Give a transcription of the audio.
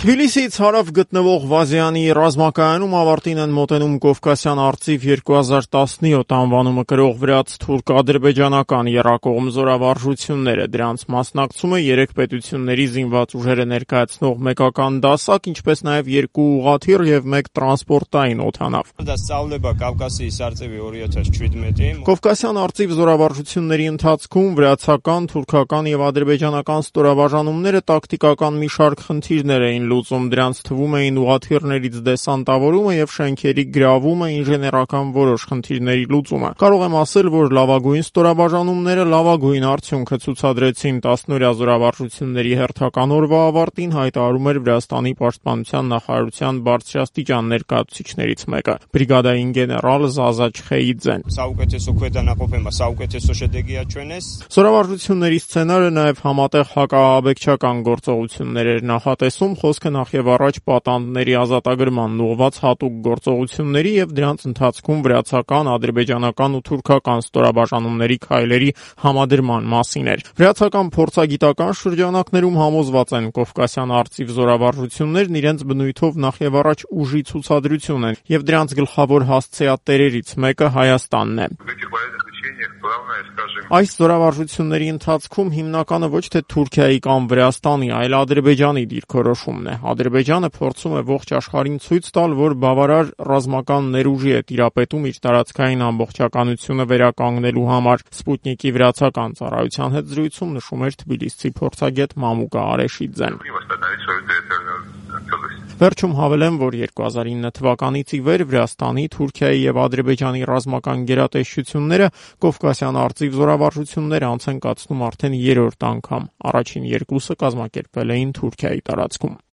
Թբիլիսիից հարավ գտնվող Վազյանի ռազմակայանում ավարտին են մոտենում Կովկասյան արծիվ 2017 անվանումը կրող վրաց թուրք-ադրբեջանական եռակողմ զորավարժությունները։ Դրանց մասնակցում է 3 պետությունների զինված ուժերը ներկայացնող մեկական դասակ, ինչպես նաև 2 ուղղաթիռ եւ 1 տրանսպորտային օդանավ։ Կովկասյան արծիվ զորավարժությունների ընթացքում վրացական, թուրքական եւ ադրբեջանական ստորաբաժանումները տակտիկական մի շարք խնդիրներ էին լուծում, դրանց թվում էին ուղղաթիռներից դեսանտավորումը եւ շենքերի գրավումը, ինժեներական որոշ խնդիրների լուծումը։ Կարող եմ ասել, որ լավագույն ստորաբաժանումները լավագույն արդյունքը ցուցադրեցին 10-օրյա զորավարժությունների հերթական օրվա ավարտին հայտարարում էր Վրաստանի պաշտպանության նախարարության բարձրաստիճան ներկայացուցիչներից մեկը, բրիգադային գեներալ Զազա Չխեիձեն։ Զորավարժությունների սցենարը նաև համատեղ հակաահաբեկչական գործողություններ էր նախատեսում, խոսքը նախ եւ առաջ պատանդների ազատագրման ուղղված հատուկ գործողությունների եւ դրանց ընթացքում վրացական, ադրբեջանական ու թուրքական ստորաբաժանումների քայլերի համադրման մասին էր։ Վրացական փորձագիտական շրջանակներում համոզված են Կովկասյան արծիվ զորավարժություններն իրենց բնույթով նախ եւ առաջ ուժի ցուցադրություն են եւ դրանց գլխավոր հասցեատերերից մեկը Հայաստանն է։ Այս զորավարժությունների ընթացքում հիմնականը ոչ թե Թուրքիայի կամ Վրաստանի, այլ Ադրբեջանի դիրքորոշումն է։ Ադրբեջանը փորձում է ողջ աշխարհին ցույց տալ, որ բավարար ռազմական ներուժի է տիրապետում իր տարածքային ամբողջականությունը վերականգնելու համար։ Սպուտնիկի վրացական ծառայության հետ զրույցում նշում էր Թբիլիսցի փորձագետ Մամուկա Արեշիձեն։ Վերջում հավելեմ, որ 2009 թվականից ի վեր Վրաստանի, Թուրքիայի եւ Ադրբեջանի ռազմական գերատեսչությունները Կովկասյան արծիվ զորավարժություններ անց են կացնում արդեն 3-րդ անգամ։ Առաջին 2-ը կազմակերպվել էին Թուրքիայի տարածքում։